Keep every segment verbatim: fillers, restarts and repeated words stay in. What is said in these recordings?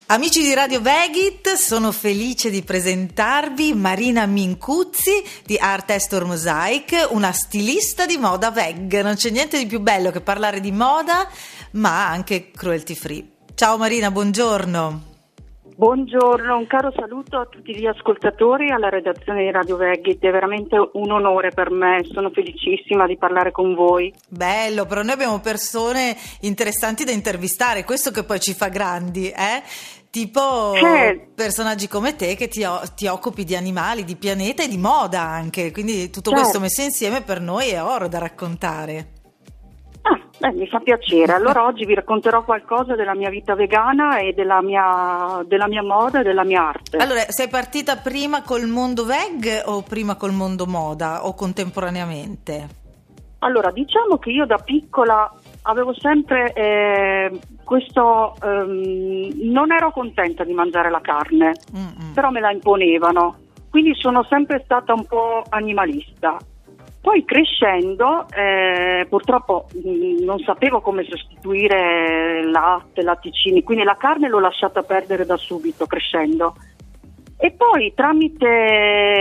Amici di Radio Vegit, sono felice di presentarvi Marina Mincuzzi di Art Estor Mosaic, una stilista di moda veg. Non c'è niente di più bello che parlare di moda, ma anche cruelty free. Ciao Marina, buongiorno. Buongiorno, un caro saluto a tutti gli ascoltatori e alla redazione di Radio Vegit. È veramente un onore per me, sono felicissima di parlare con voi. Bello, però noi abbiamo persone interessanti da intervistare, questo che poi ci fa grandi, eh? Tipo eh, personaggi come te che ti, ti occupi di animali, di pianeta e di moda anche, quindi tutto certo. questo messo insieme per noi è oro da raccontare. Ah, beh, mi fa piacere. Allora oggi vi racconterò qualcosa della mia vita vegana e della mia, della mia moda e della mia arte. Allora, sei partita prima col mondo veg o prima col mondo moda o contemporaneamente? Allora, diciamo che io da piccola avevo sempre eh, questo, ehm, non ero contenta di mangiare la carne, Mm-mm. però me la imponevano, quindi sono sempre stata un po' animalista. Poi crescendo, eh, purtroppo mh, non sapevo come sostituire latte, latticini, quindi la carne l'ho lasciata perdere da subito crescendo. E poi tramite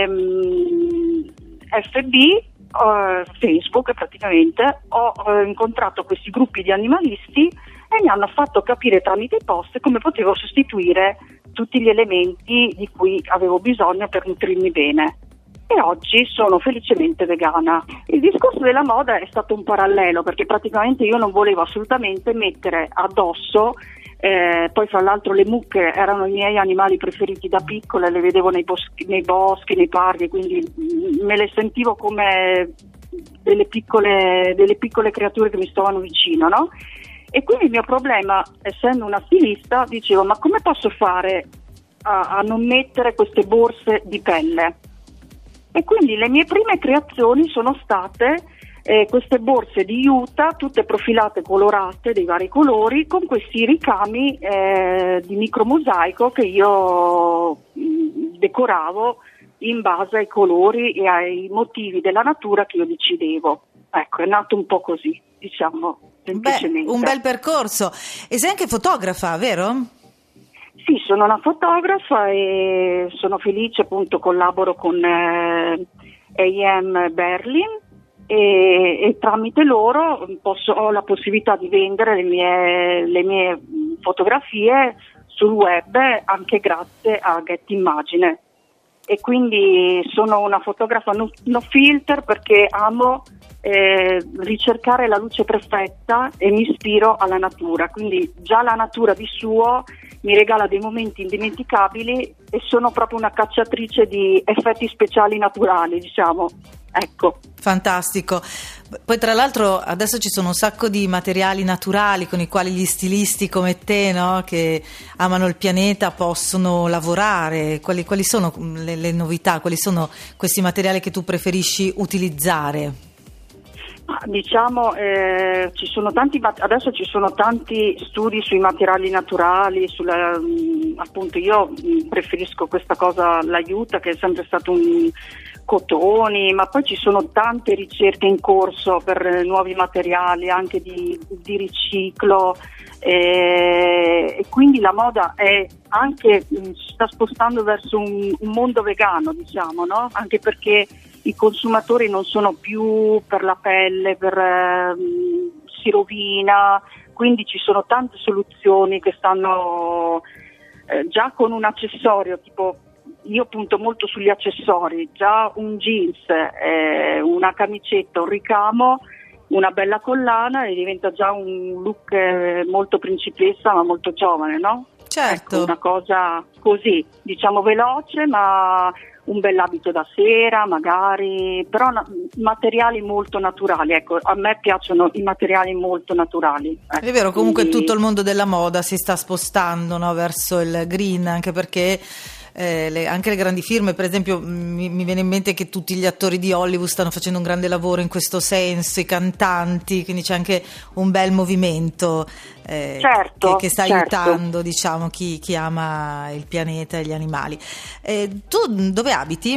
mh, F B, uh, Facebook praticamente, ho uh, incontrato questi gruppi di animalisti e mi hanno fatto capire tramite i post come potevo sostituire tutti gli elementi di cui avevo bisogno per nutrirmi bene. E oggi sono felicemente vegana. Il discorso della moda è stato un parallelo, perché praticamente io non volevo assolutamente mettere addosso, eh, poi fra l'altro le mucche erano i miei animali preferiti da piccola, le vedevo nei boschi, nei boschi, nei parchi, quindi me le sentivo come delle piccole, delle piccole creature che mi stavano vicino, no? E quindi il mio problema, essendo una stilista, dicevo: ma come posso fare a, a non mettere queste borse di pelle? E quindi le mie prime creazioni sono state eh, queste borse di Utah, tutte profilate, colorate, dei vari colori, con questi ricami eh, di micromosaico che io mh, decoravo in base ai colori e ai motivi della natura che io decidevo. Ecco, è nato un po' così, diciamo, semplicemente. Beh, un bel percorso. E sei anche fotografa, vero? Sì, sono una fotografa e sono felice, appunto, collaboro con eh, A M Berlin e, e tramite loro posso, ho la possibilità di vendere le mie, le mie fotografie sul web anche grazie a Get Immagine. E quindi sono una fotografa no, no filter, perché amo eh, ricercare la luce perfetta e mi ispiro alla natura, quindi già la natura di suo mi regala dei momenti indimenticabili e sono proprio una cacciatrice di effetti speciali naturali, diciamo. Ecco. Fantastico. Poi tra l'altro adesso ci sono un sacco di materiali naturali con i quali gli stilisti come te, no, che amano il pianeta, possono lavorare. Quali, quali sono le, le novità? Quali sono questi materiali che tu preferisci utilizzare? Diciamo, eh, ci sono tanti, adesso ci sono tanti studi sui materiali naturali, sulla, appunto io preferisco questa cosa, l'aiuta, che è sempre stato un cotoni, ma poi ci sono tante ricerche in corso per nuovi materiali, anche di, di riciclo, eh, e quindi la moda è anche, si sta spostando verso un, un mondo vegano, diciamo, no? Anche perché i consumatori non sono più per la pelle, per, eh, si rovina, quindi ci sono tante soluzioni che stanno eh, già con un accessorio, tipo io punto molto sugli accessori, già un jeans, eh, una camicetta, un ricamo, una bella collana e diventa già un look eh, molto principessa ma molto giovane, no? Certo. Ecco, una cosa così, diciamo veloce, ma un bell'abito da sera magari, però na- materiali molto naturali, ecco, a me piacciono i materiali molto naturali. Ecco, è vero, comunque quindi... tutto il mondo della moda si sta spostando, no, verso il green, anche perché eh, le, anche le grandi firme, per esempio mi, mi viene in mente che tutti gli attori di Hollywood stanno facendo un grande lavoro in questo senso, i cantanti, quindi c'è anche un bel movimento eh, certo, che, che sta certo. aiutando, diciamo, chi, chi ama il pianeta e gli animali. Eh, tu dove abiti?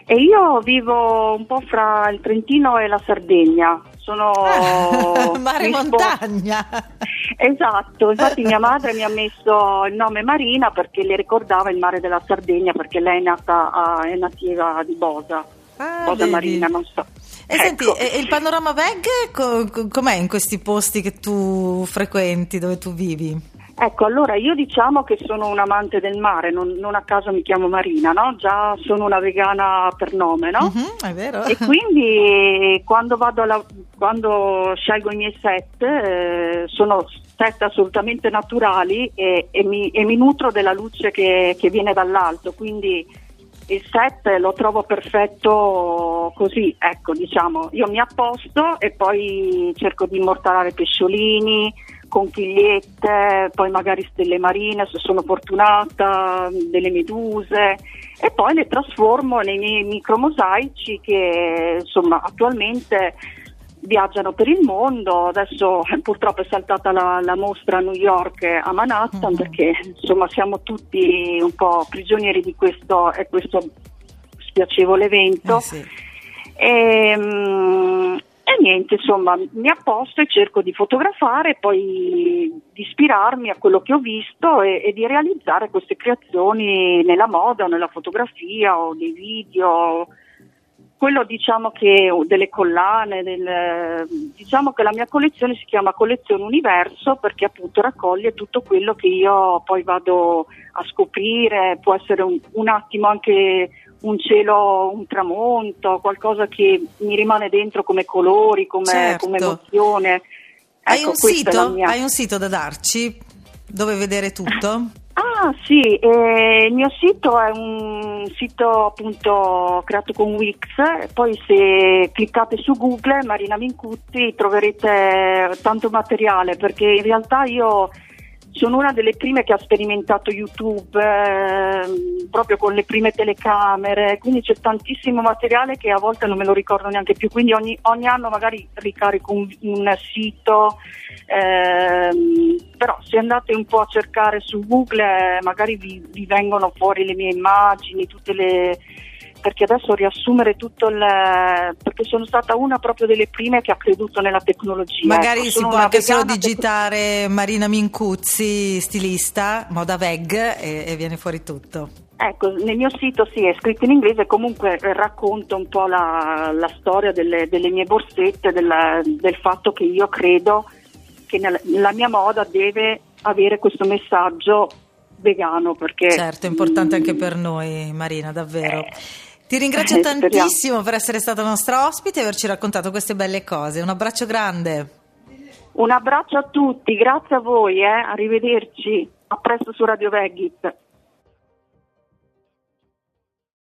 E io vivo un po' fra il Trentino e la Sardegna. Sono ah, mare rispo- montagna. Esatto, infatti mia madre mi ha messo il nome Marina perché le ricordava il mare della Sardegna, perché lei è nata a, è nativa di Bosa, ah, Bosa vedi. Marina, non so. E Ecco. senti, e il panorama veg co- co- com'è in questi posti che tu frequenti, dove tu vivi? Ecco, allora io diciamo che sono un amante del mare, non, non a caso mi chiamo Marina, no? Già sono una vegana per nome, no? Uh-huh, è vero. E quindi quando vado alla, quando scelgo i miei set, eh, sono set assolutamente naturali e, e, mi, e mi nutro della luce che, che viene dall'alto, quindi il set lo trovo perfetto così, ecco, diciamo, io mi apposto e poi cerco di immortalare pesciolini, conchigliette, poi magari stelle marine se sono fortunata, delle meduse, e poi le trasformo nei miei micromosaici che insomma attualmente viaggiano per il mondo. Adesso purtroppo è saltata la, la mostra a New York, a Manhattan, mm-hmm. perché insomma siamo tutti un po' prigionieri di questo, è questo spiacevole evento. Eh sì. E, um, E niente, insomma, mi apposto e cerco di fotografare, poi di ispirarmi a quello che ho visto e, e di realizzare queste creazioni nella moda, nella fotografia o nei video. Quello diciamo che delle collane, del, diciamo che la mia collezione si chiama Collezione Universo perché appunto raccoglie tutto quello che io poi vado a scoprire, può essere un, un attimo anche un cielo, un tramonto, qualcosa che mi rimane dentro come colori, come, certo. come emozione. Hai, ecco, un sito? Mia... Hai un sito da darci dove vedere tutto? Ah sì, eh, il mio sito è un sito appunto creato con Wix, poi se cliccate su Google Marina Mincuzzi troverete tanto materiale, perché in realtà io sono una delle prime che ha sperimentato YouTube eh, proprio con le prime telecamere, quindi c'è tantissimo materiale che a volte non me lo ricordo neanche più, quindi ogni, ogni anno magari ricarico un, un sito, eh, però se andate un po' a cercare su Google eh, magari vi, vi vengono fuori le mie immagini, tutte le... perché adesso riassumere tutto il... perché sono stata una proprio delle prime che ha creduto nella tecnologia. Magari ecco, si può anche solo digitare tec... Marina Mincuzzi, stilista, moda veg e, e viene fuori tutto. Ecco, nel mio sito sì, è scritto in inglese, comunque eh, racconto un po' la, la storia delle, delle mie borsette, della, del fatto che io credo che nella, la mia moda deve avere questo messaggio vegano, perché... Certo, è importante anche per noi, Marina, davvero. Eh, Ti ringrazio eh, tantissimo speriamo. per essere stata nostra ospite e averci raccontato queste belle cose. Un abbraccio grande. Un abbraccio a tutti, grazie a voi, eh. Arrivederci, a presto su Radio Veggit.